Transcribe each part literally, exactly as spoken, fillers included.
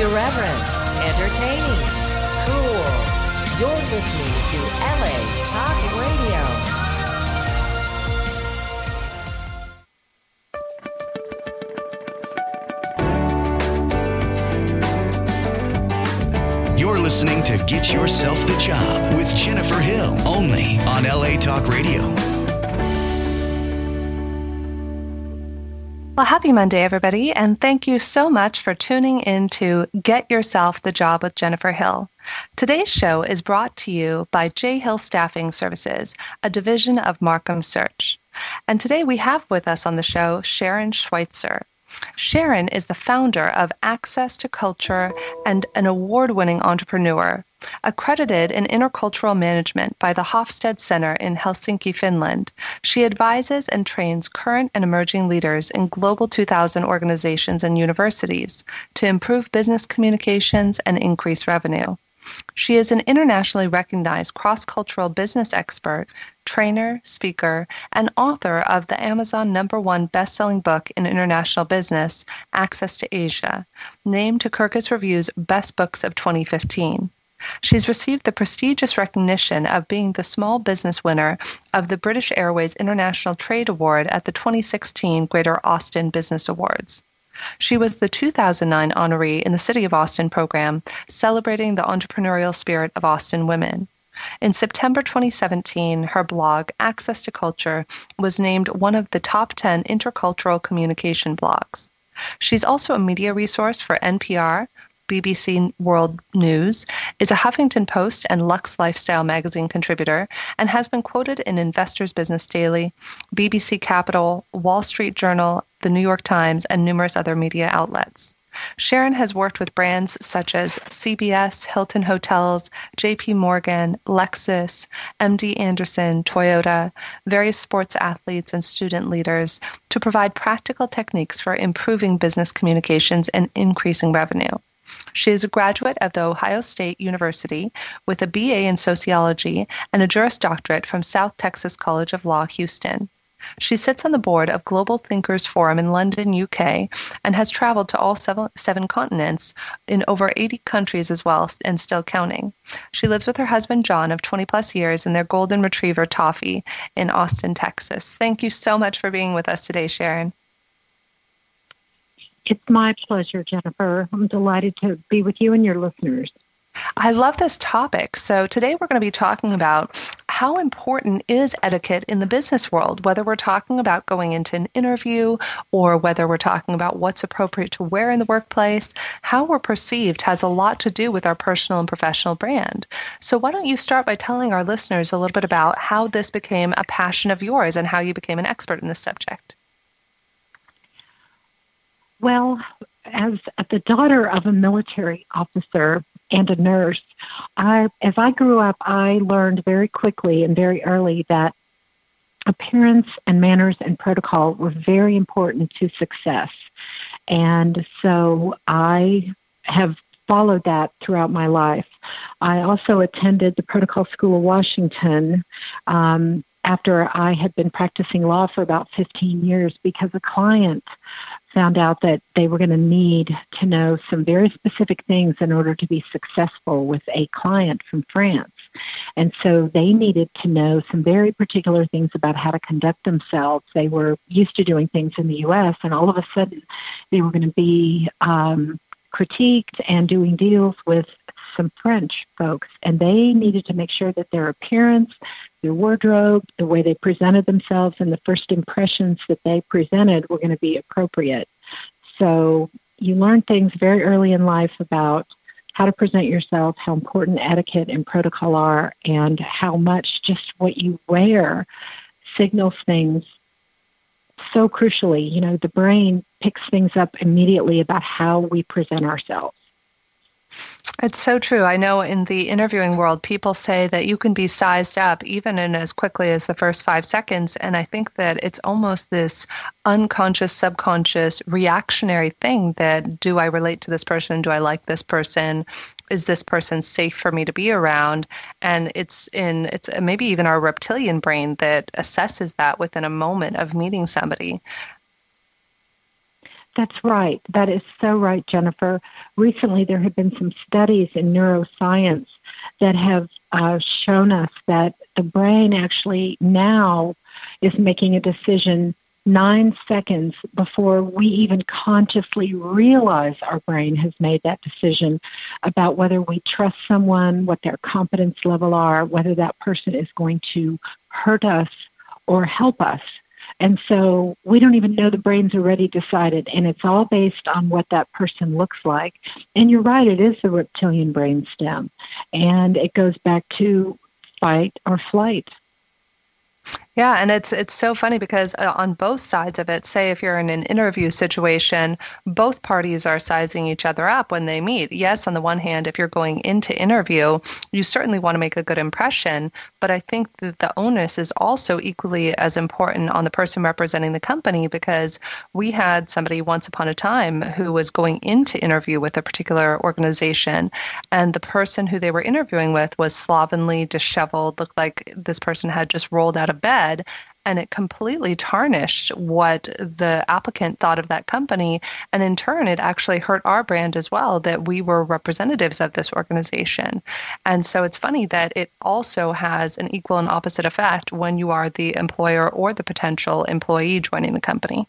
Irreverent, entertaining, cool. You're listening to L A Talk Radio. You're listening to Get Yourself the Job with Jennifer Hill, only on L A Talk Radio. Well, happy Monday, everybody, and thank you so much for tuning in to Get Yourself the Job with Jennifer Hill. Today's show is brought to you by J. Hill Staffing Services, a division of Markham Search. And today we have with us on the show Sharon Schweitzer. Sharon is the founder of Access to Culture and an award-winning entrepreneur, accredited in intercultural management by the Hofstede Center in Helsinki, Finland. She advises and trains current and emerging leaders in Global two thousand organizations and universities to improve business communications and increase revenue. She is an internationally recognized cross-cultural business expert, trainer, speaker, and author of the Amazon number one best-selling book in international business, Access to Asia, named to Kirkus Review's Best Books of twenty fifteen. She's received the prestigious recognition of being the small business winner of the British Airways International Trade Award at the twenty sixteen Greater Austin Business Awards. She was the two thousand nine honoree in the City of Austin program, celebrating the entrepreneurial spirit of Austin women. In September twenty seventeen, her blog, Access to Culture, was named one of the top ten intercultural communication blogs. She's also a media resource for N P R, B B C World News, is a Huffington Post and Lux Lifestyle magazine contributor, and has been quoted in Investors Business Daily, B B C Capital, Wall Street Journal, The New York Times, and numerous other media outlets. Sharon has worked with brands such as C B S, Hilton Hotels, J P Morgan, Lexus, M D Anderson, Toyota, various sports athletes, and student leaders to provide practical techniques for improving business communications and increasing revenue. She is a graduate of The Ohio State University with a B A in sociology and a Juris Doctorate from South Texas College of Law, Houston. She sits on the board of Global Thinkers Forum in London, U K, and has traveled to all seven, seven continents in over eighty countries as well, and still counting. She lives with her husband, John, of twenty plus years, and their golden retriever, Toffee, in Austin, Texas. Thank you so much for being with us today, Sharon. It's my pleasure, Jennifer. I'm delighted to be with you and your listeners. I love this topic. So today we're going to be talking about how important is etiquette in the business world, whether we're talking about going into an interview or whether we're talking about what's appropriate to wear in the workplace. How we're perceived has a lot to do with our personal and professional brand. So why don't you start by telling our listeners a little bit about how this became a passion of yours and how you became an expert in this subject? Well, as the daughter of a military officer and a nurse, I, as I grew up, I learned very quickly and very early that appearance and manners and protocol were very important to success. And so I have followed that throughout my life. I also attended the Protocol School of Washington um, after I had been practicing law for about fifteen years because a client found out that they were going to need to know some very specific things in order to be successful with a client from France. And so they needed to know some very particular things about how to conduct themselves. They were used to doing things in the U S, and all of a sudden they were going to be um, critiqued and doing deals with some French folks. And they needed to make sure that their appearance, their wardrobe, the way they presented themselves, and the first impressions that they presented were going to be appropriate. So you learn things very early in life about how to present yourself, how important etiquette and protocol are, and how much just what you wear signals things so crucially. You know, the brain picks things up immediately about how we present ourselves. It's so true. I know in the interviewing world, people say that you can be sized up even in as quickly as the first five seconds. And I think that it's almost this unconscious, subconscious, reactionary thing that, do I relate to this person? Do I like this person? Is this person safe for me to be around? And it's in, it's maybe even our reptilian brain that assesses that within a moment of meeting somebody. That's right. That is so right, Jennifer. Recently, there have been some studies in neuroscience that have uh, shown us that the brain actually now is making a decision nine seconds before we even consciously realize our brain has made that decision about whether we trust someone, what their competence level are, whether that person is going to hurt us or help us. And so we don't even know the brain's already decided, and it's all based on what that person looks like. And you're right, it is the reptilian brainstem, and it goes back to fight or flight. Yeah, and it's it's so funny because uh, on both sides of it, say if you're in an interview situation, both parties are sizing each other up when they meet. Yes, on the one hand, if you're going into interview, you certainly want to make a good impression, but I think that the onus is also equally as important on the person representing the company, because we had somebody once upon a time who was going into interview with a particular organization, and the person who they were interviewing with was slovenly, disheveled, looked like this person had just rolled out of bed. And it completely tarnished what the applicant thought of that company. And in turn, it actually hurt our brand as well, that we were representatives of this organization. And so it's funny that it also has an equal and opposite effect when you are the employer or the potential employee joining the company.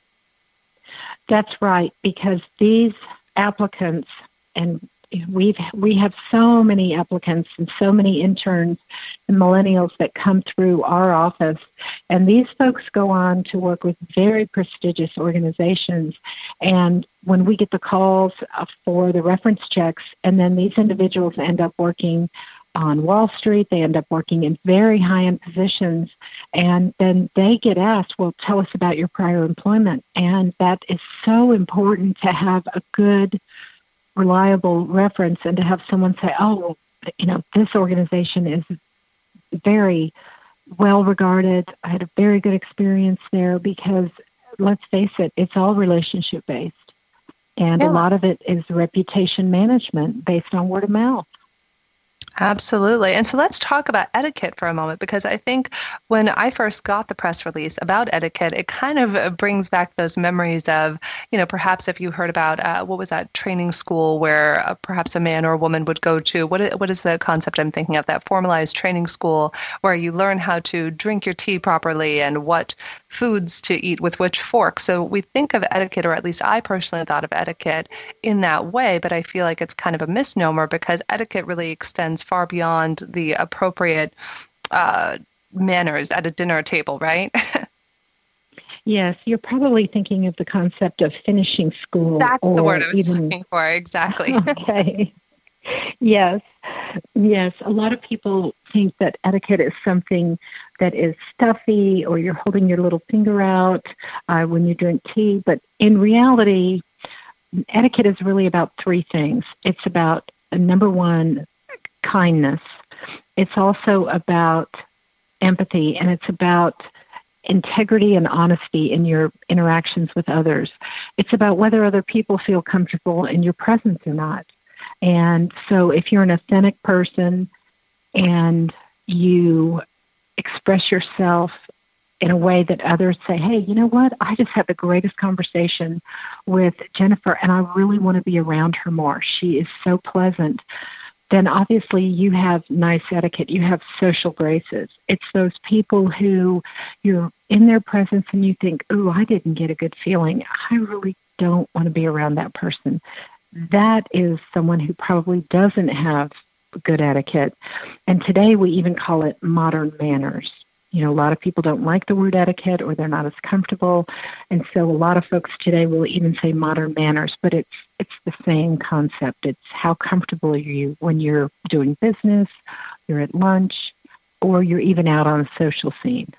That's right, because these applicants, and We've we have so many applicants and so many interns and millennials that come through our office, and these folks go on to work with very prestigious organizations. And when we get the calls for the reference checks, and then these individuals end up working on Wall Street, they end up working in very high-end positions, and then they get asked, well, tell us about your prior employment. And that is so important to have a good, reliable reference, and to have someone say, oh, you know, this organization is very well regarded. I had a very good experience there, because let's face it, it's all relationship based. And yeah. a lot of it is reputation management based on word of mouth. Absolutely. And so let's talk about etiquette for a moment, because I think when I first got the press release about etiquette, it kind of brings back those memories of, you know, perhaps if you heard about, uh, what was that training school where uh, perhaps a man or a woman would go to, what is, what is the concept I'm thinking of, that formalized training school where you learn how to drink your tea properly and what foods to eat with which fork. So we think of etiquette, or at least I personally thought of etiquette in that way, but I feel like it's kind of a misnomer, because etiquette really extends far beyond the appropriate uh, manners at a dinner table, right? Yes, you're probably thinking of the concept of finishing school. That's or the word I was even... looking for, exactly. Okay. Yes, yes. A lot of people think that etiquette is something that is stuffy, or you're holding your little finger out uh, when you drink tea. But in reality, etiquette is really about three things. It's about, uh, number one, kindness. It's also about empathy, and it's about integrity and honesty in your interactions with others. It's about whether other people feel comfortable in your presence or not. And so if you're an authentic person and you express yourself in a way that others say, hey, you know what? I just had the greatest conversation with Jennifer, and I really want to be around her more. She is so pleasant. Then obviously you have nice etiquette. You have social graces. It's those people who you're in their presence and you think, oh, I didn't get a good feeling. I really don't want to be around that person. That is someone who probably doesn't have good etiquette. And today we even call it modern manners. You know, a lot of people don't like the word etiquette, or they're not as comfortable. And so a lot of folks today will even say modern manners, but it's it's the same concept. It's how comfortable are you when you're doing business, you're at lunch, or you're even out on a social scene.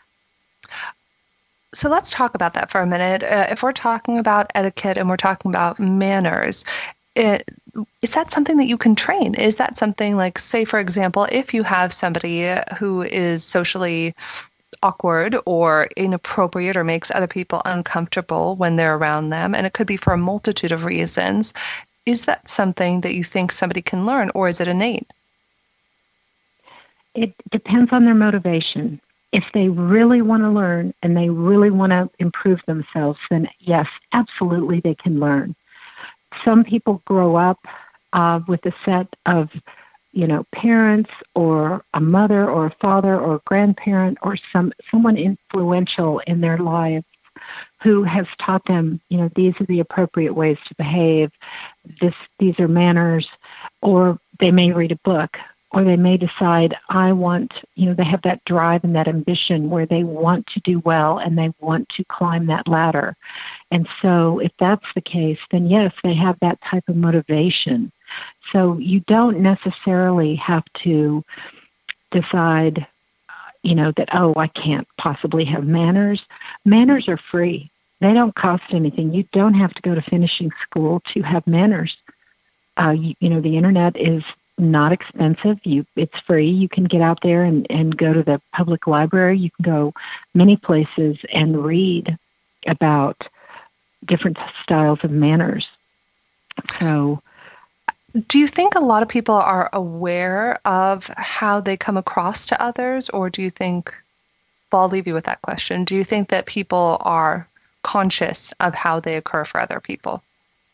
So let's talk about that for a minute. Uh, if we're talking about etiquette and we're talking about manners, it, is that something that you can train? Is that something like, say, for example, if you have somebody who is socially awkward or inappropriate or makes other people uncomfortable when they're around them, and it could be for a multitude of reasons, is that something that you think somebody can learn, or is it innate? It depends on their motivation. if they really want to learn and they really want to improve themselves, then yes, absolutely they can learn. Some people grow up uh, with a set of, you know, parents or a mother or a father or a grandparent or some someone influential in their lives who has taught them, you know, these are the appropriate ways to behave. This, these are manners, or they may read a book. Or they may decide, I want, you know, they have that drive and that ambition where they want to do well and they want to climb that ladder. And so if that's the case, then yes, they have that type of motivation. So you don't necessarily have to decide, you know, that, oh, I can't possibly have manners. Manners are free. They don't cost anything. You don't have to go to finishing school to have manners. Uh, you, you know, the internet is not expensive. You, it's free. You can get out there and, and go to the public library. You can go many places and read about different styles of manners. So, do you think a lot of people are aware of how they come across to others, or do you think, well, I'll leave you with that question. Do you think that people are conscious of how they occur for other people?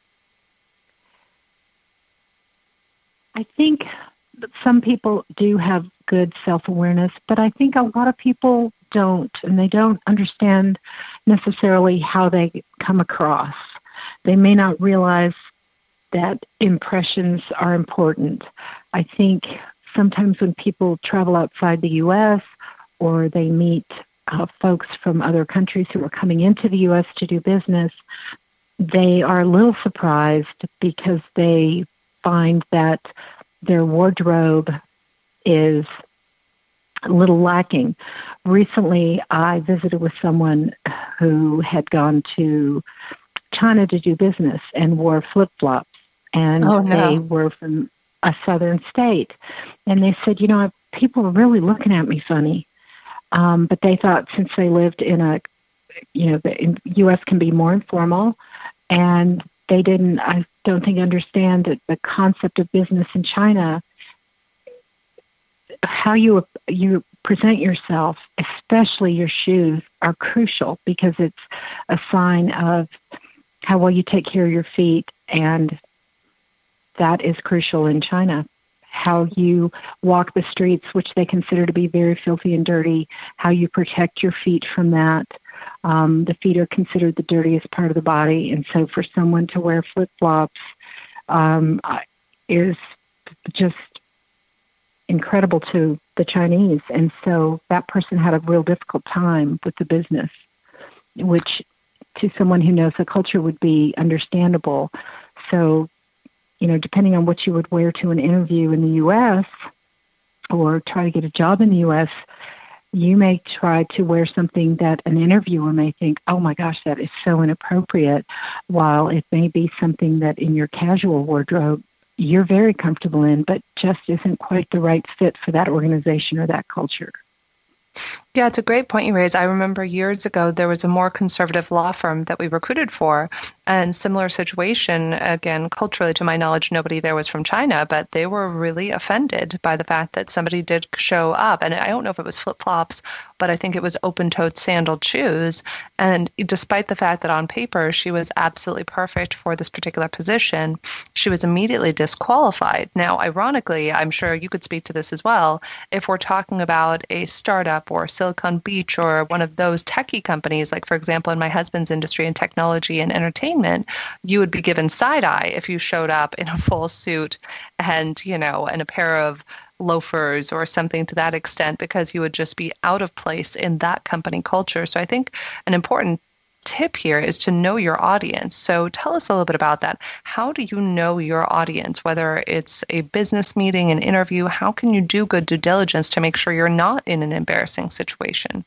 I think that some people do have good self-awareness, but I think a lot of people don't, and they don't understand necessarily how they come across. They may not realize that impressions are important. I think sometimes when people travel outside the U S or they meet uh, folks from other countries who are coming into the U S to do business, they are a little surprised because they find that their wardrobe is a little lacking. Recently, I visited with someone who had gone to China to do business and wore flip-flops, and oh, no. they were from a southern state. And they said, you know, people are really looking at me funny. Um, but they thought since they lived in a, you know, the U S can be more informal, and they didn't, I don't think, understand that the concept of business in China, how you you present yourself, especially your shoes, are crucial because it's a sign of how well you take care of your feet, and that is crucial in China. How you walk the streets, which they consider to be very filthy and dirty, how you protect your feet from that. Um, the feet are considered the dirtiest part of the body, and so for someone to wear flip-flops um, is just incredible to the Chinese. And so that person had a real difficult time with the business, which to someone who knows the culture would be understandable. So, you know, depending on what you would wear to an interview in the U S or try to get a job in the U S, you may try to wear something that an interviewer may think, oh my gosh, that is so inappropriate, while it may be something that in your casual wardrobe you're very comfortable in, but just isn't quite the right fit for that organization or that culture. Yeah, it's a great point you raise. I remember years ago, there was a more conservative law firm that we recruited for, and similar situation, again, culturally, to my knowledge, nobody there was from China, but they were really offended by the fact that somebody did show up. And I don't know if it was flip-flops, but I think it was open-toed sandaled shoes. And despite the fact that on paper she was absolutely perfect for this particular position, she was immediately disqualified. Now, ironically, I'm sure you could speak to this as well, if we're talking about a startup or Silicon Beach or one of those techie companies, like, for example, in my husband's industry in technology and entertainment, you would be given side eye if you showed up in a full suit and, you know, and a pair of loafers or something to that extent, because you would just be out of place in that company culture. So I think an important tip here is to know your audience. So tell us a little bit about that. How do you know your audience, whether it's a business meeting, an interview? How can you do good due diligence to make sure you're not in an embarrassing situation?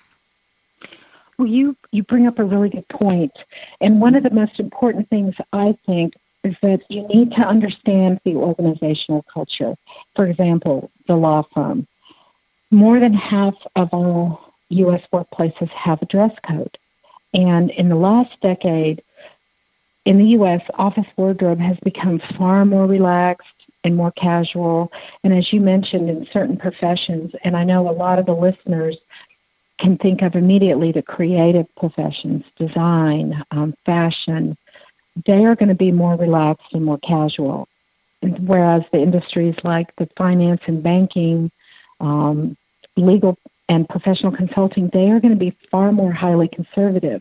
Well, you, you bring up a really good point. And one of the most important things, I think, is that you need to understand the organizational culture. For example, the law firm. More than half of all U S workplaces have a dress code. And in the last decade, in the U S, office wardrobe has become far more relaxed and more casual. And as you mentioned, in certain professions, and I know a lot of the listeners can think of immediately the creative professions, design, um, fashion. They are going to be more relaxed and more casual, whereas the industries like the finance and banking, um, legal and professional consulting, they are going to be far more highly conservative.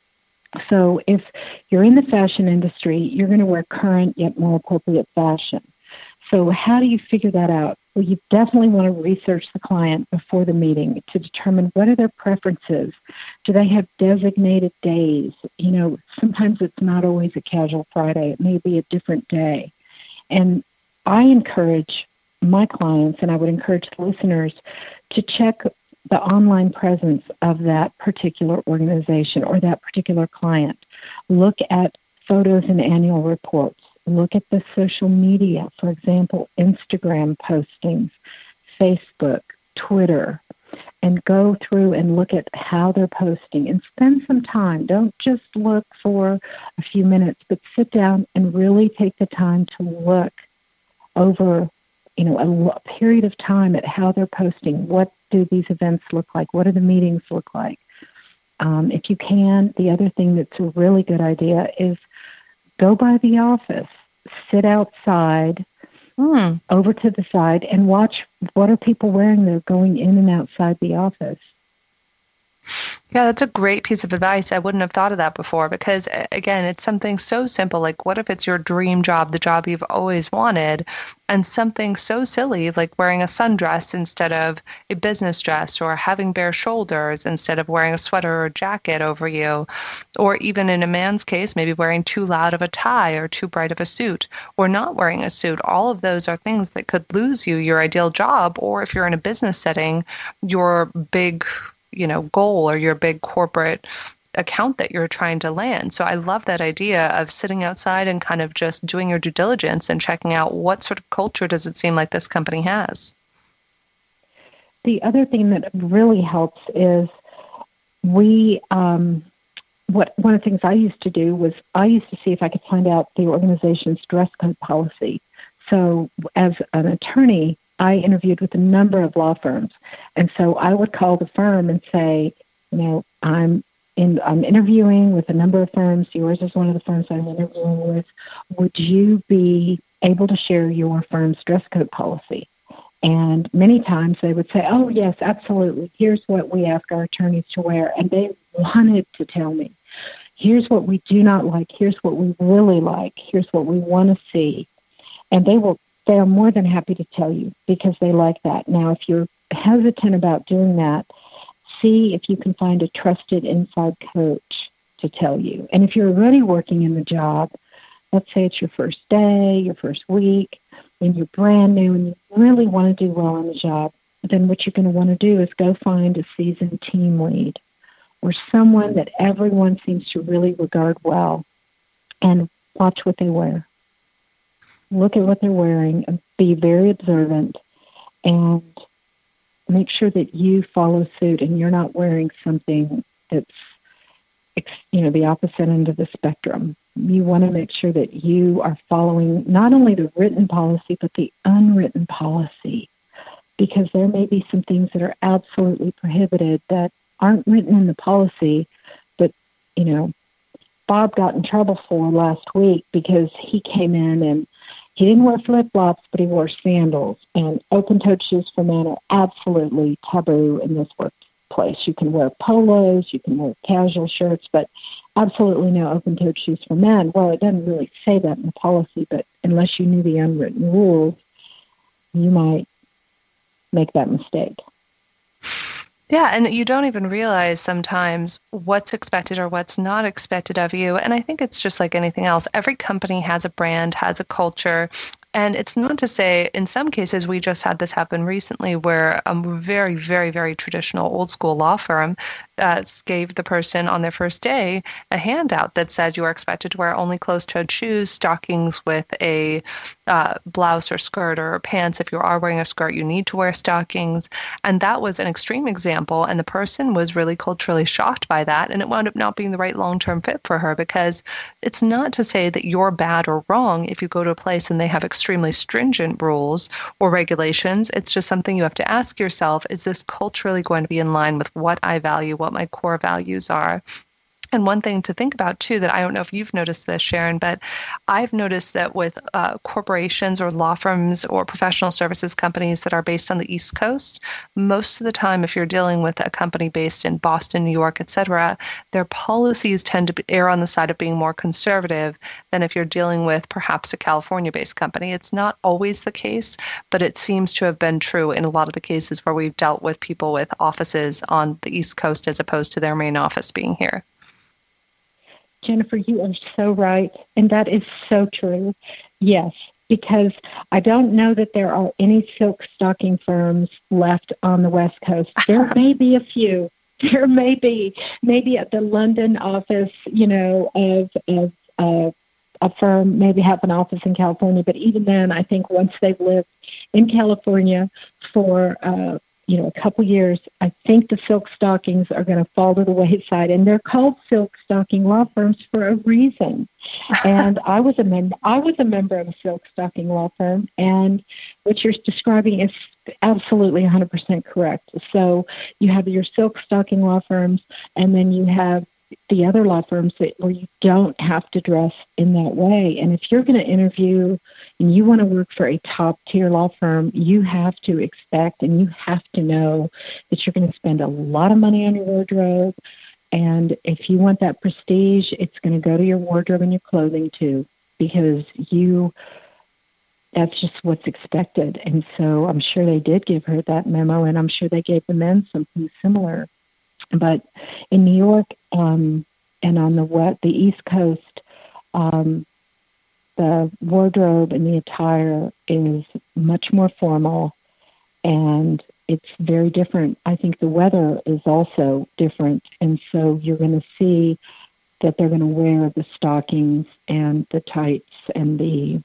So if you're in the fashion industry, you're going to wear current yet more appropriate fashion. So how do you figure that out? Well, you definitely want to research the client before the meeting to determine what are their preferences. Do they have designated days? You know, sometimes it's not always a casual Friday. It may be a different day. And I encourage my clients, and I would encourage listeners, to check the online presence of that particular organization or that particular client. Look at photos and annual reports. Look at the social media, for example, Instagram postings, Facebook, Twitter, and go through and look at how they're posting and spend some time. Don't just look for a few minutes, but sit down and really take the time to look over, you know, a, a period of time at how they're posting. What do these events look like? What do the meetings look like? Um, if you can, the other thing that's a really good idea is go by the office, sit outside, mm. over to the side, and watch what are people wearing. They're going in and outside the office. Yeah, that's a great piece of advice. I wouldn't have thought of that before because, again, it's something so simple. Like, what if it's your dream job, the job you've always wanted, and something so silly like wearing a sundress instead of a business dress, or having bare shoulders instead of wearing a sweater or jacket over you, or even in a man's case, maybe wearing too loud of a tie or too bright of a suit, or not wearing a suit. All of those are things that could lose you your ideal job, or if you're in a business setting, your big you know, goal or your big corporate account that you're trying to land. So I love that idea of sitting outside and kind of just doing your due diligence and checking out what sort of culture does it seem like this company has. The other thing that really helps is we, um, what one of the things I used to do was I used to see if I could find out the organization's dress code policy. So as an attorney, I interviewed with a number of law firms. And so I would call the firm and say, you know, I'm in, I'm interviewing with a number of firms. Yours is one of the firms I'm interviewing with. Would you be able to share your firm's dress code policy? And many times they would say, oh, yes, absolutely. Here's what we ask our attorneys to wear. And they wanted to tell me, here's what we do not like. Here's what we really like. Here's what we want to see. And they will They are more than happy to tell you because they like that. Now, if you're hesitant about doing that, see if you can find a trusted inside coach to tell you. And if you're already working in the job, let's say it's your first day, your first week, and you're brand new and you really want to do well on the job, then what you're going to want to do is go find a seasoned team lead or someone that everyone seems to really regard well and watch what they wear. Look at what they're wearing, and be very observant, and make sure that you follow suit and you're not wearing something that's, you know, the opposite end of the spectrum. You want to make sure that you are following not only the written policy, but the unwritten policy, because there may be some things that are absolutely prohibited that aren't written in the policy, but, you know, Bob got in trouble for last week because he came in and he didn't wear flip-flops, but he wore sandals. And open-toed shoes for men are absolutely taboo in this workplace. You can wear polos, you can wear casual shirts, but absolutely no open-toed shoes for men. Well, it doesn't really say that in the policy, but unless you knew the unwritten rules, you might make that mistake. Yeah, and you don't even realize sometimes what's expected or what's not expected of you. And I think it's just like anything else. Every company has a brand, has a culture. And it's not to say, in some cases, we just had this happen recently where a very, very, very traditional old school law firm uh, gave the person on their first day a handout that said you are expected to wear only closed-toed shoes, stockings with a uh, blouse or skirt or pants. If you are wearing a skirt, you need to wear stockings. And that was an extreme example. And the person was really culturally shocked by that. And it wound up not being the right long-term fit for her, because it's not to say that you're bad or wrong if you go to a place and they have extremely stringent rules or regulations. It's just something you have to ask yourself, is this culturally going to be in line with what I value, what my core values are? And one thing to think about, too, that I don't know if you've noticed this, Sharon, but I've noticed that with uh, corporations or law firms or professional services companies that are based on the East Coast, most of the time, if you're dealing with a company based in Boston, New York, et cetera, their policies tend to err on the side of being more conservative than if you're dealing with perhaps a California-based company. It's not always the case, but it seems to have been true in a lot of the cases where we've dealt with people with offices on the East Coast as opposed to their main office being here. Jennifer, you are so right, and that is so true. Yes, because I don't know that there are any silk stocking firms left on the West Coast. There may be a few. There may be, maybe at the London office, you know, of, of uh, a firm, maybe have an office in California. But even then, I think once they've lived in California for uh, you know, a couple years, I think the silk stockings are going to fall to the wayside, and they're called silk stocking law firms for a reason. And I was a mem- I was a member of a silk stocking law firm, and what you're describing is absolutely one hundred percent correct. So you have your silk stocking law firms, and then you have the other law firms that, where you don't have to dress in that way. And if you're going to interview and you want to work for a top-tier law firm, you have to expect and you have to know that you're going to spend a lot of money on your wardrobe. And if you want that prestige, it's going to go to your wardrobe and your clothing too, because you that's just what's expected. And so I'm sure they did give her that memo, and I'm sure they gave the men something similar. But in New York um, and on the west, the East Coast, um, the wardrobe and the attire is much more formal, and it's very different. I think the weather is also different, and so you're going to see that they're going to wear the stockings and the tights and the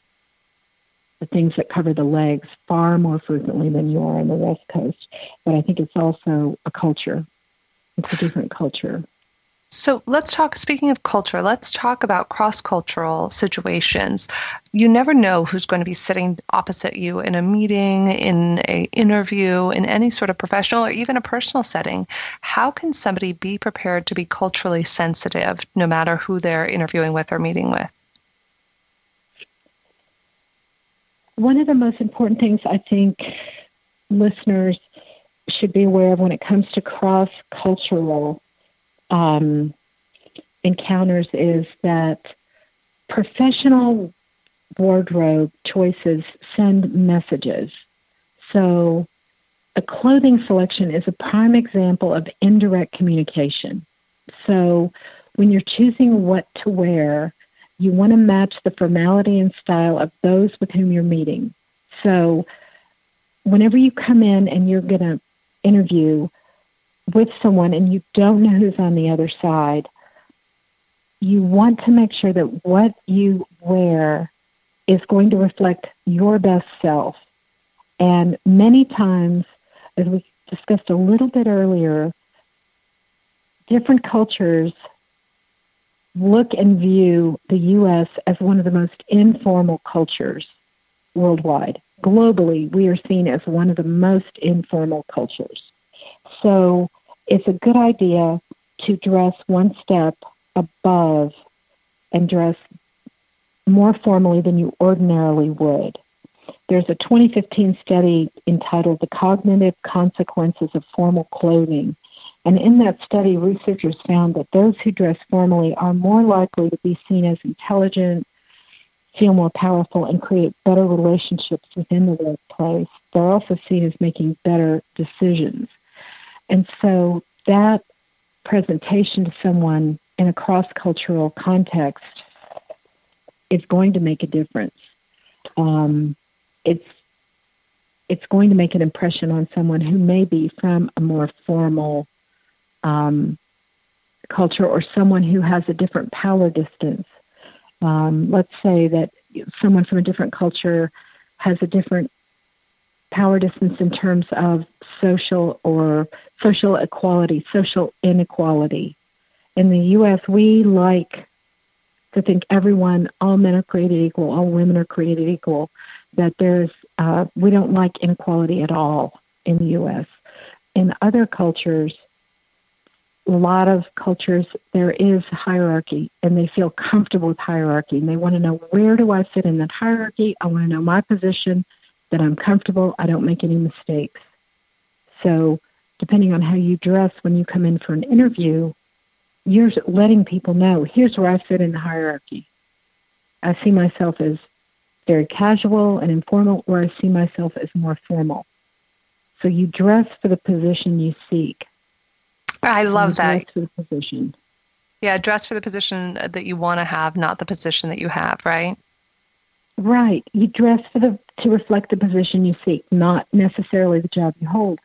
the things that cover the legs far more frequently than you are on the West Coast. But I think it's also a culture. It's a different culture. So let's talk, speaking of culture, let's talk about cross-cultural situations. You never know who's going to be sitting opposite you in a meeting, in an interview, in any sort of professional or even a personal setting. How can somebody be prepared to be culturally sensitive no matter who they're interviewing with or meeting with? One of the most important things I think listeners should be aware of when it comes to cross-cultural um, encounters is that professional wardrobe choices send messages. So a clothing selection is a prime example of indirect communication. So when you're choosing what to wear, you want to match the formality and style of those with whom you're meeting. So whenever you come in and you're going to interview with someone and you don't know who's on the other side, you want to make sure that what you wear is going to reflect your best self. And many times, as we discussed a little bit earlier, different cultures look and view the U S as one of the most informal cultures worldwide. Globally, we are seen as one of the most informal cultures. So it's a good idea to dress one step above and dress more formally than you ordinarily would. There's a twenty fifteen study entitled The Cognitive Consequences of Formal Clothing. And in that study, researchers found that those who dress formally are more likely to be seen as intelligent, feel more powerful, and create better relationships within the workplace. They're also seen as making better decisions. And so that presentation to someone in a cross-cultural context is going to make a difference. Um, it's it's going to make an impression on someone who may be from a more formal um, culture or someone who has a different power distance. Um, let's say that someone from a different culture has a different power distance in terms of social or social equality, social inequality. In the U S, we like to think everyone, all men are created equal, all women are created equal, that there's, uh, we don't like inequality at all in the U S. In other cultures, a lot of cultures, there is hierarchy, and they feel comfortable with hierarchy, and they want to know, where do I fit in that hierarchy? I want to know my position, that I'm comfortable, I don't make any mistakes. So depending on how you dress when you come in for an interview, you're letting people know, here's where I fit in the hierarchy. I see myself as very casual and informal, or I see myself as more formal. So you dress for the position you seek. I love that. Dress for the position. Yeah, dress for the position that you want to have, not the position that you have, right? Right. You dress for the to reflect the position you seek, not necessarily the job you hold.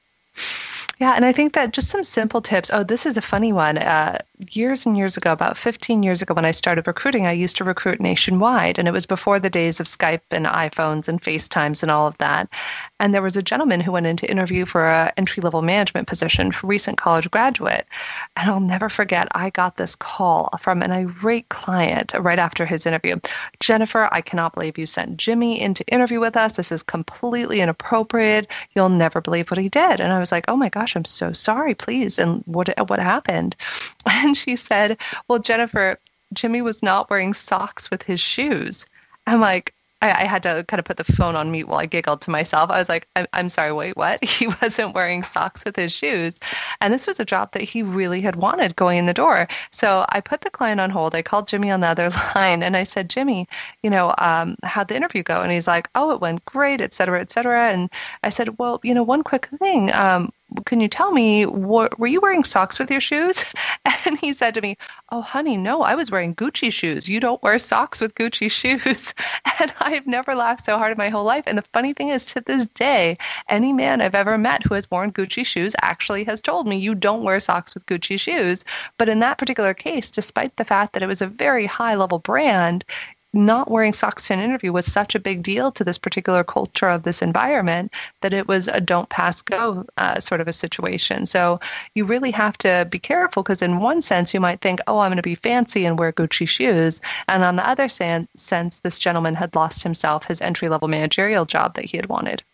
Yeah, and I think that just some simple tips. Oh, this is a funny one. Uh, years and years ago, about fifteen years ago when I started recruiting, I used to recruit nationwide, and it was before the days of Skype and iPhones and FaceTimes and all of that. And there was a gentleman who went in to interview for an entry-level management position for a recent college graduate. And I'll never forget, I got this call from an irate client right after his interview. Jennifer, I cannot believe you sent Jimmy in to interview with us. This is completely inappropriate. You'll never believe what he did. And I was like, oh my gosh, I'm so sorry, please. And what what happened? And she said, well, Jennifer, Jimmy was not wearing socks with his shoes. I'm like, I, I had to kind of put the phone on mute while I giggled to myself. I was like, I'm, I'm sorry, wait, what? He wasn't wearing socks with his shoes. And this was a job that he really had wanted going in the door. So I put the client on hold. I called Jimmy on the other line and I said, Jimmy, you know, um, how'd the interview go? And he's like, oh, it went great, et cetera, et cetera. And I said, well, you know, one quick thing. Um, can you tell me, what, were you wearing socks with your shoes? And he said to me, oh, honey, no, I was wearing Gucci shoes. You don't wear socks with Gucci shoes. And I've never laughed so hard in my whole life. And the funny thing is, to this day, any man I've ever met who has worn Gucci shoes actually has told me, you don't wear socks with Gucci shoes. But in that particular case, despite the fact that it was a very high-level brand, not wearing socks to an interview was such a big deal to this particular culture of this environment that it was a don't pass go uh, sort of a situation. So you really have to be careful, because in one sense you might think, oh, I'm going to be fancy and wear Gucci shoes. And on the other san- sense, this gentleman had lost himself his entry-level managerial job that he had wanted.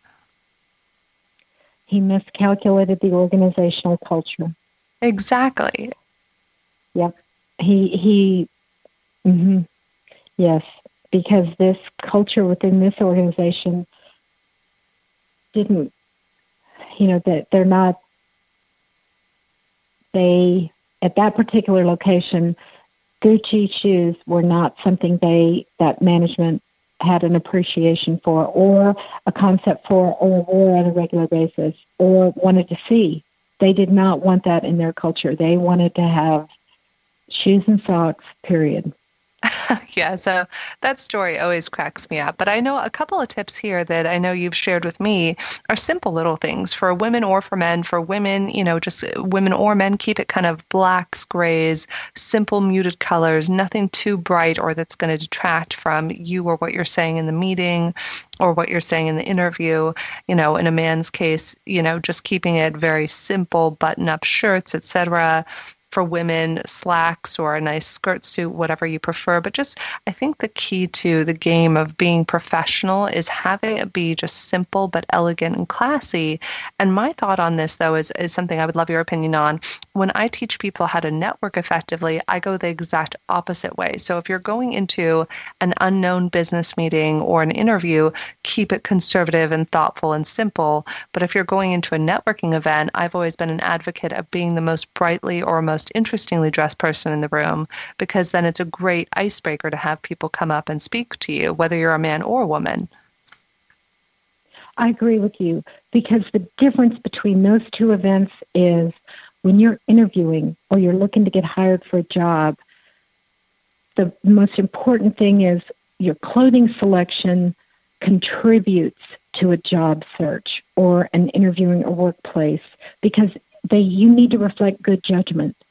He miscalculated the organizational culture. Exactly. Yep. He, he, mm-hmm. Yes, because this culture within this organization didn't, you know, that they're not, they, at that particular location, Gucci shoes were not something they, that management had an appreciation for, or a concept for, or wore on a regular basis, or wanted to see. They did not want that in their culture. They wanted to have shoes and socks, period. Yeah, so that story always cracks me up. But I know a couple of tips here that I know you've shared with me are simple little things for women or for men. For women, you know, just women or men, keep it kind of blacks, grays, simple muted colors, nothing too bright or that's going to detract from you or what you're saying in the meeting or what you're saying in the interview. You know, in a man's case, you know, just keeping it very simple, button-up shirts, et cetera. For women, slacks or a nice skirt suit, whatever you prefer. But just, I think the key to the game of being professional is having it be just simple but elegant and classy. And my thought on this, though, is, is something I would love your opinion on. When I teach people how to network effectively, I go the exact opposite way. So if you're going into an unknown business meeting or an interview, keep it conservative and thoughtful and simple. But if you're going into a networking event, I've always been an advocate of being the most brightly or most interestingly dressed person in the room, because then it's a great icebreaker to have people come up and speak to you, whether you're a man or a woman. I agree with you, because the difference between those two events is when you're interviewing or you're looking to get hired for a job, the most important thing is your clothing selection contributes to a job search or an interviewing or workplace, because they you need to reflect good judgment.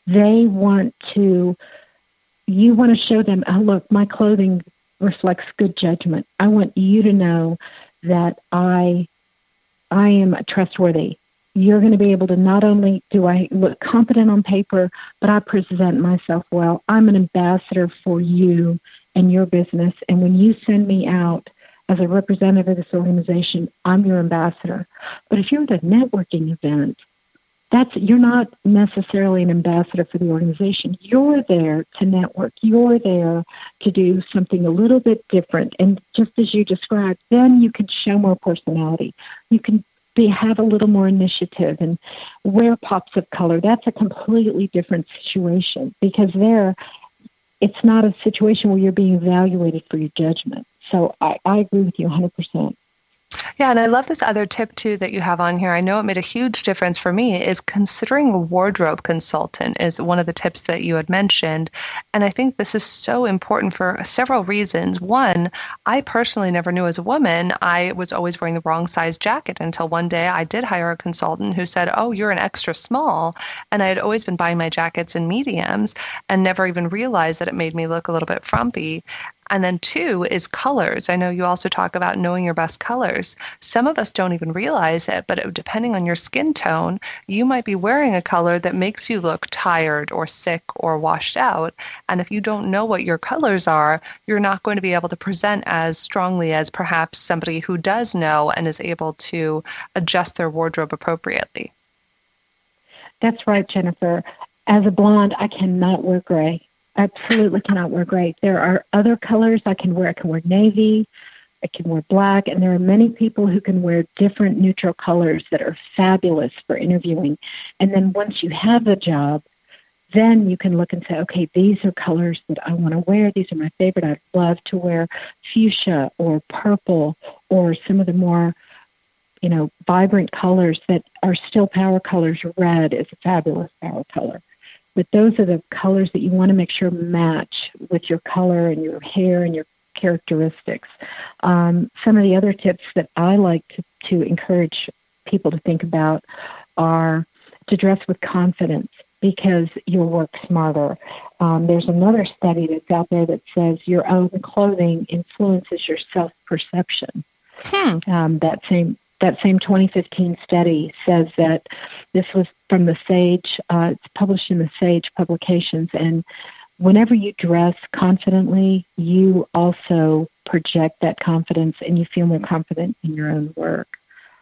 They want to, you want to show them, oh, look, my clothing reflects good judgment. I want you to know that I, I am trustworthy. You're going to be able to not only do I look competent on paper, but I present myself well. I'm an ambassador for you and your business. And when you send me out as a representative of this organization, I'm your ambassador. But if you're at a networking event, that's you're not necessarily an ambassador for the organization. You're there to network. You're there to do something a little bit different. And just as you described, then you can show more personality. You can be have a little more initiative and wear pops of color. That's a completely different situation, because there, it's not a situation where you're being evaluated for your judgment. So I, I agree with you one hundred percent. Yeah, and I love this other tip, too, that you have on here. I know it made a huge difference for me, is considering a wardrobe consultant is one of the tips that you had mentioned. And I think this is so important for several reasons. One, I personally never knew as a woman I was always wearing the wrong size jacket until one day I did hire a consultant who said, oh, you're an extra small. And I had always been buying my jackets in mediums and never even realized that it made me look a little bit frumpy. And then two is colors. I know you also talk about knowing your best colors. Some of us don't even realize it, but it, depending on your skin tone, you might be wearing a color that makes you look tired or sick or washed out. And if you don't know what your colors are, you're not going to be able to present as strongly as perhaps somebody who does know and is able to adjust their wardrobe appropriately. That's right, Jennifer. As a blonde, I cannot wear gray. Absolutely cannot wear gray. There are other colors I can wear. I can wear navy, I can wear black, and there are many people who can wear different neutral colors that are fabulous for interviewing. And then once you have the job, then you can look and say, okay, these are colors that I want to wear. These are my favorite. I'd love to wear fuchsia or purple or some of the more, you know, vibrant colors that are still power colors. Red is a fabulous power color. But those are the colors that you want to make sure match with your color and your hair and your characteristics. Um, some of the other tips that I like to, to encourage people to think about are to dress with confidence, because you'll work smarter. Um, there's another study that's out there that says your own clothing influences your self-perception. Hmm. Um, that same That same twenty fifteen study says that this was from the Sage, uh, it's published in the Sage publications, and whenever you dress confidently, you also project that confidence and you feel more confident in your own work.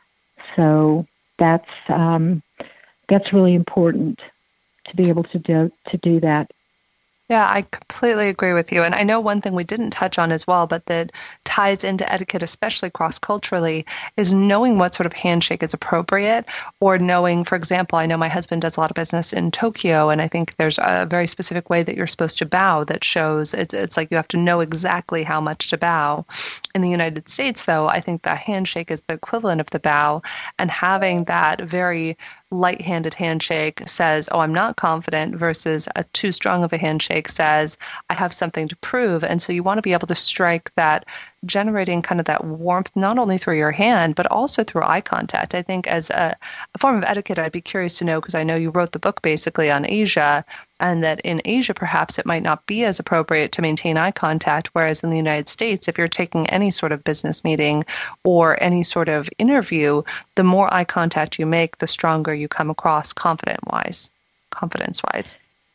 So that's um, that's really important to be able to do, to do that. Yeah, I completely agree with you. And I know one thing we didn't touch on as well, but that ties into etiquette, especially cross-culturally, is knowing what sort of handshake is appropriate, or knowing, for example, I know my husband does a lot of business in Tokyo, and I think there's a very specific way that you're supposed to bow that shows it's, it's like you have to know exactly how much to bow. In the United States, though, I think the handshake is the equivalent of the bow, and having that very light-handed handshake says, oh, I'm not confident, versus a too strong of a handshake says, I have something to prove. And so you want to be able to strike that, generating kind of that warmth, not only through your hand, but also through eye contact. I think as a, a form of etiquette, I'd be curious to know, because I know you wrote the book basically on Asia, and that in Asia, perhaps it might not be as appropriate to maintain eye contact, whereas in the United States, if you're taking any sort of business meeting or any sort of interview, the more eye contact you make, the stronger you come across confident-wise, confidence-wise.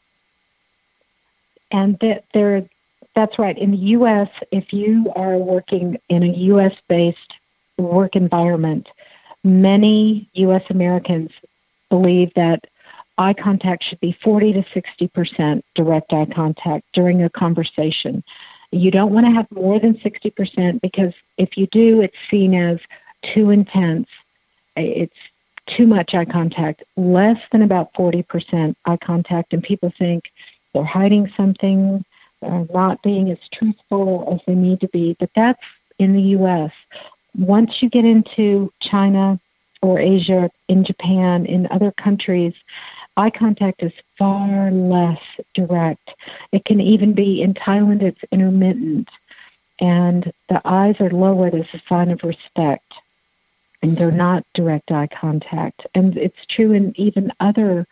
And that there, that's right. In the U S, if you are working in a U S-based work environment, many U S Americans believe that eye contact should be forty to sixty percent direct eye contact during a conversation. You don't want to have more than sixty percent, because if you do, it's seen as too intense. It's too much eye contact. Less than about forty percent eye contact, and people think they're hiding something, they're not being as truthful as they need to be. But that's in the U S. Once you get into China or Asia, in Japan, in other countries, eye contact is far less direct. It can even be, in Thailand, it's intermittent. And the eyes are lowered as a sign of respect. And they're not direct eye contact. And it's true in even other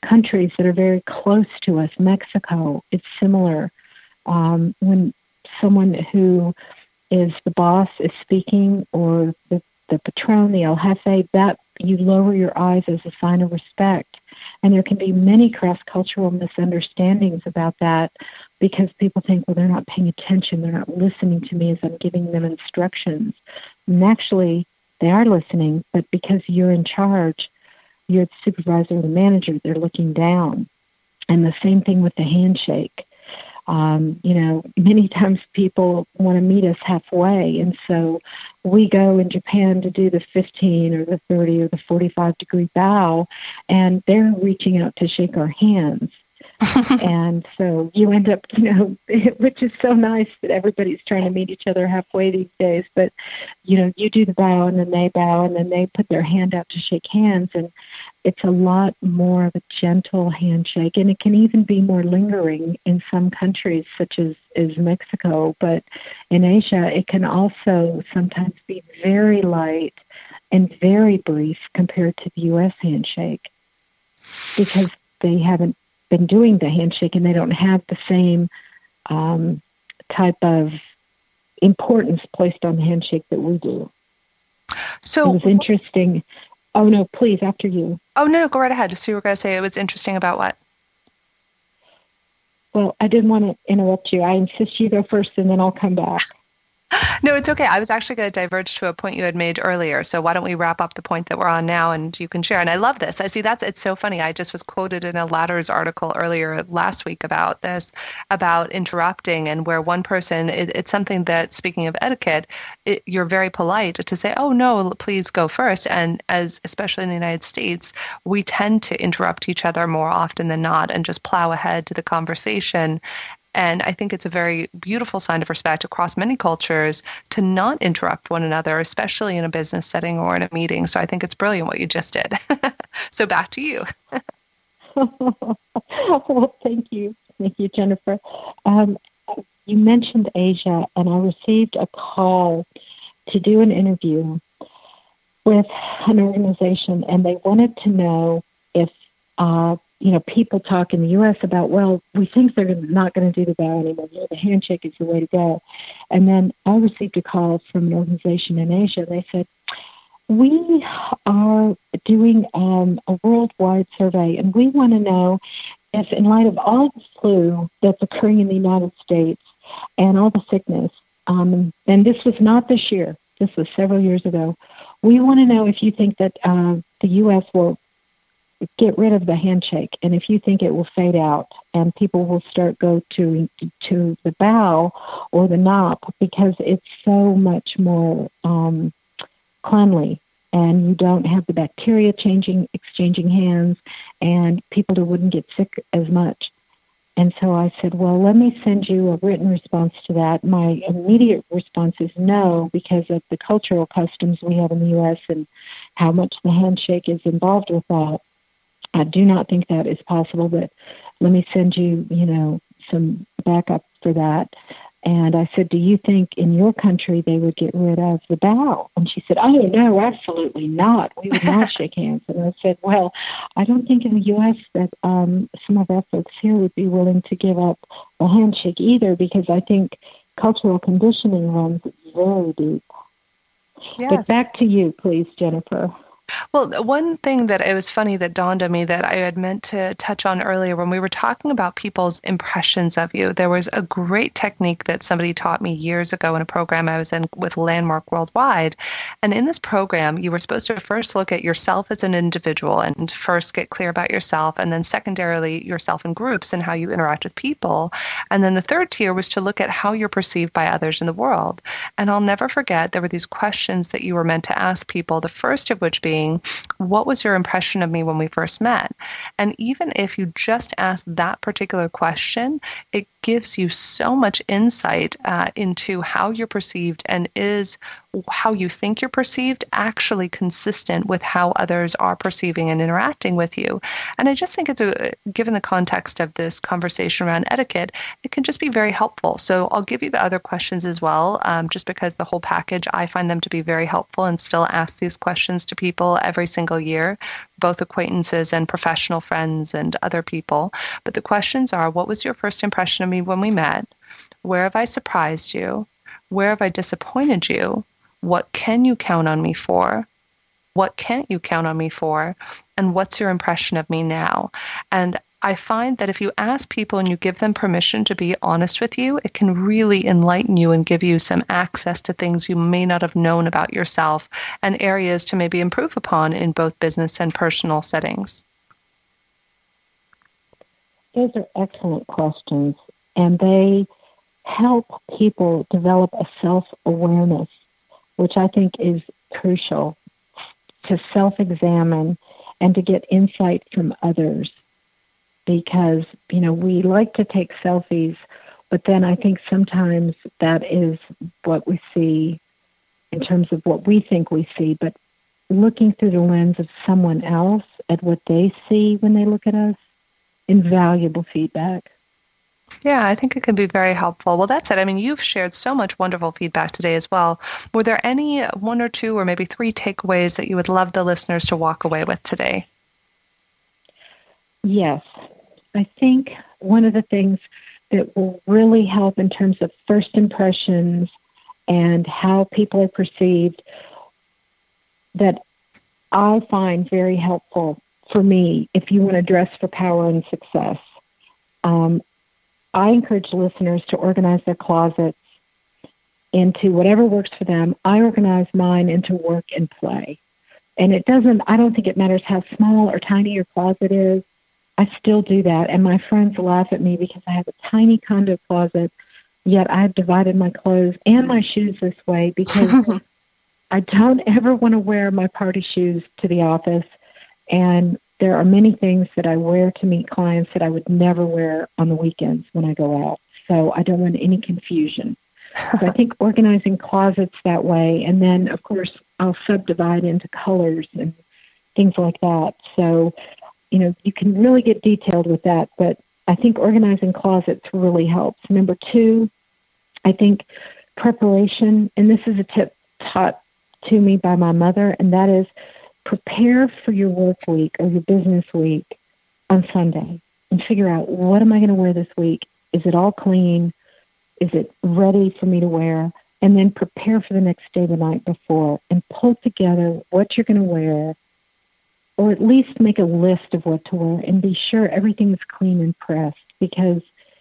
countries that are very close to us. Mexico, it's similar. Um, when someone who is the boss is speaking, or the, the patron, the el jefe, that you lower your eyes as a sign of respect. And there can be many cross-cultural misunderstandings about that, because people think, well, they're not paying attention, they're not listening to me as I'm giving them instructions. And actually, they are listening, but because you're in charge, you're the supervisor or the manager, they're looking down. And the same thing with the handshake. Um, you know, many times people want to meet us halfway, and so we go in Japan to do the fifteen or the thirty or the forty-five degree bow, and they're reaching out to shake our hands. And so you end up, you know, which is so nice that everybody's trying to meet each other halfway these days. But, you know, you do the bow and then they bow and then they put their hand out to shake hands. And it's a lot more of a gentle handshake. And it can even be more lingering in some countries, such as, as Mexico. But in Asia, it can also sometimes be very light and very brief compared to the U S handshake, because they haven't been doing the handshake and they don't have the same um, type of importance placed on the handshake that we do. So it was interesting. Oh, no, please, after you. Oh, no, no, go right ahead. So you were going to say it was interesting about what? Well, I didn't want to interrupt you. I insist you go first and then I'll come back. No, it's okay. I was actually going to diverge to a point you had made earlier. So why don't we wrap up the point that we're on now and you can share. And I love this. I see that's, it's so funny. I just was quoted in a Ladders article earlier last week about this, about interrupting, and where one person, it, it's something that, speaking of etiquette, it, you're very polite to say, oh, no, please go first. And as, especially in the United States, we tend to interrupt each other more often than not and just plow ahead to the conversation. And I think it's a very beautiful sign of respect across many cultures to not interrupt one another, especially in a business setting or in a meeting. So I think it's brilliant what you just did. So back to you. Well, thank you. Thank you, Jennifer. Um, you mentioned Asia, and I received a call to do an interview with an organization, and they wanted to know if uh, you know, people talk in the U S about, well, we think they're not going to do the bow anymore. You know, the handshake is the way to go. And then I received a call from an organization in Asia. They said, we are doing um, a worldwide survey, and we want to know if, in light of all the flu that's occurring in the United States and all the sickness, um, and this was not this year, this was several years ago, we want to know if you think that uh, the U S will get rid of the handshake, and if you think it will fade out and people will start go to to the bow or the knop, because it's so much more um, cleanly, and you don't have the bacteria changing, exchanging hands, and people wouldn't get sick as much. And so I said, well, let me send you a written response to that. My immediate response is no, because of the cultural customs we have in the U S and how much the handshake is involved with that. I do not think that is possible, but let me send you, you know, some backup for that. And I said, do you think in your country they would get rid of the bow? And she said, oh, no, absolutely not. We would not shake hands. And I said, well, I don't think in the U S that um, some of our folks here would be willing to give up the handshake either, because I think cultural conditioning runs very deep. Yes. But back to you, please, Jennifer. Well, one thing that it was funny that dawned on me that I had meant to touch on earlier when we were talking about people's impressions of you, there was a great technique that somebody taught me years ago in a program I was in with Landmark Worldwide. And in this program, you were supposed to first look at yourself as an individual and first get clear about yourself, and then secondarily yourself in groups and how you interact with people. And then the third tier was to look at how you're perceived by others in the world. And I'll never forget, there were these questions that you were meant to ask people, the first of which being, what was your impression of me when we first met? And even if you just ask that particular question, it gives you so much insight uh, into how you're perceived, and is how you think you're perceived actually consistent with how others are perceiving and interacting with you. And I just think it's a, given the context of this conversation around etiquette, it can just be very helpful. So I'll give you the other questions as well, um, just because the whole package, I find them to be very helpful, and still ask these questions to people every single single year, both acquaintances and professional friends and other people. But the questions are, what was your first impression of me when we met? Where have I surprised you? Where have I disappointed you? What can you count on me for? What can't you count on me for? And what's your impression of me now? And I find that if you ask people and you give them permission to be honest with you, it can really enlighten you and give you some access to things you may not have known about yourself and areas to maybe improve upon in both business and personal settings. Those are excellent questions, and they help people develop a self-awareness, which I think is crucial, to self-examine and to get insight from others. Because, you know, we like to take selfies, but then I think sometimes that is what we see in terms of what we think we see. But looking through the lens of someone else at what they see when they look at us, invaluable feedback. Yeah, I think it can be very helpful. Well, that's it. I mean, you've shared so much wonderful feedback today as well. Were there any one or two or maybe three takeaways that you would love the listeners to walk away with today? Yes. I think one of the things that will really help in terms of first impressions and how people are perceived that I find very helpful for me if you want to dress for power and success. Um, I encourage listeners to organize their closets into whatever works for them. I organize mine into work and play. And it doesn't, I don't think it matters how small or tiny your closet is. I still do that, and my friends laugh at me because I have a tiny condo closet, yet I've divided my clothes and my shoes this way because I don't ever want to wear my party shoes to the office, and there are many things that I wear to meet clients that I would never wear on the weekends when I go out, so I don't want any confusion. So I think organizing closets that way, and then, of course, I'll subdivide into colors and things like that, so you know, you can really get detailed with that, but I think organizing closets really helps. Number two, I think preparation, and this is a tip taught to me by my mother, and that is prepare for your work week or your business week on Sunday and figure out, what am I going to wear this week? Is it all clean? Is it ready for me to wear? And then prepare for the next day the night before and pull together what you're going to wear, or at least make a list of what to wear and be sure everything is clean and pressed, because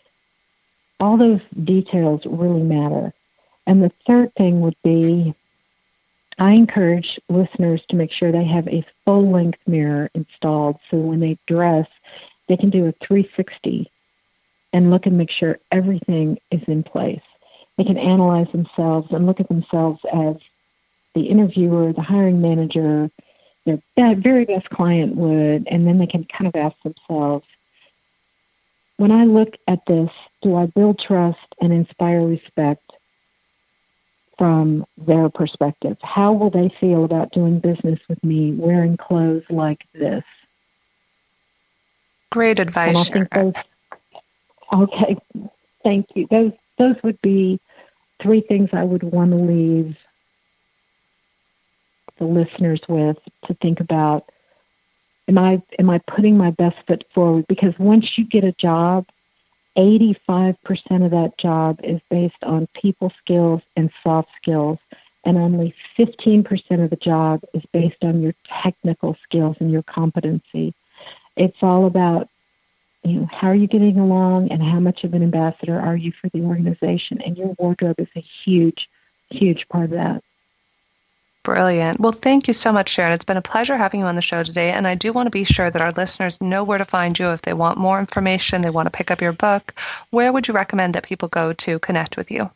all those details really matter. And the third thing would be, I encourage listeners to make sure they have a full-length mirror installed so when they dress, they can do a three sixty and look and make sure everything is in place. They can analyze themselves and look at themselves as the interviewer, the hiring manager, their very best client would, and then they can kind of ask themselves, when I look at this, do I build trust and inspire respect from their perspective? How will they feel about doing business with me wearing clothes like this? Great advice. And I think those, okay, thank you. Those those would be three things I would want to leave the listeners with to think about. Am I am I putting my best foot forward? Because once you get a job, eighty-five percent of that job is based on people skills and soft skills, and only fifteen percent of the job is based on your technical skills and your competency. It's all about, you know, how are you getting along and how much of an ambassador are you for the organization? And your wardrobe is a huge, huge part of that. Brilliant. Well, thank you so much, Sharon. It's been a pleasure having you on the show today. And I do want to be sure that our listeners know where to find you if they want more information, they want to pick up your book. Where would you recommend that people go to connect with you?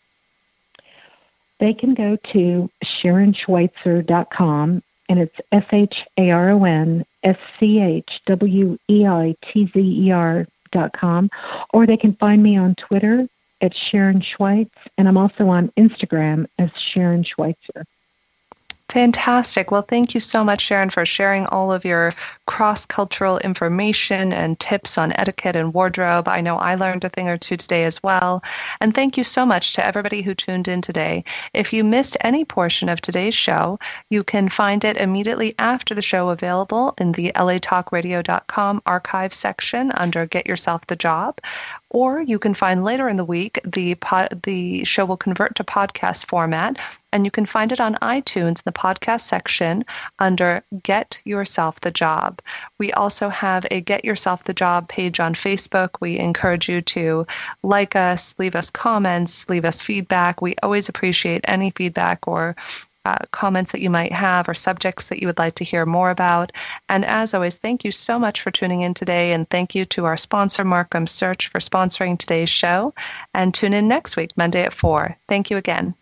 They can go to sharon schweitzer dot com, and it's S H A R O N S C H W E I T Z E R dot com, or they can find me on Twitter at Sharon Schweitz, and I'm also on Instagram as Sharon Schweitzer. Fantastic. Well, thank you so much, Sharon, for sharing all of your cross-cultural information and tips on etiquette and wardrobe. I know I learned a thing or two today as well. And thank you so much to everybody who tuned in today. If you missed any portion of today's show, you can find it immediately after the show available in the L A talk radio dot com archive section under Get Yourself the Job. Or you can find later in the week, the pod, the show will convert to podcast format, and you can find it on iTunes in the podcast section under Get Yourself the Job. We also have a Get Yourself the Job page on Facebook. We encourage you to like us, leave us comments, leave us feedback. We always appreciate any feedback or Uh, comments that you might have or subjects that you would like to hear more about. And as always, thank you so much for tuning in today. And thank you to our sponsor, Markham Search, for sponsoring today's show. And tune in next week, Monday at four. Thank you again.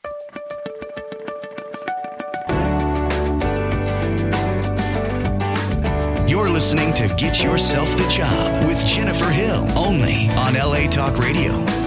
You're listening to Get Yourself the Job with Jennifer Hill, only on L A Talk Radio.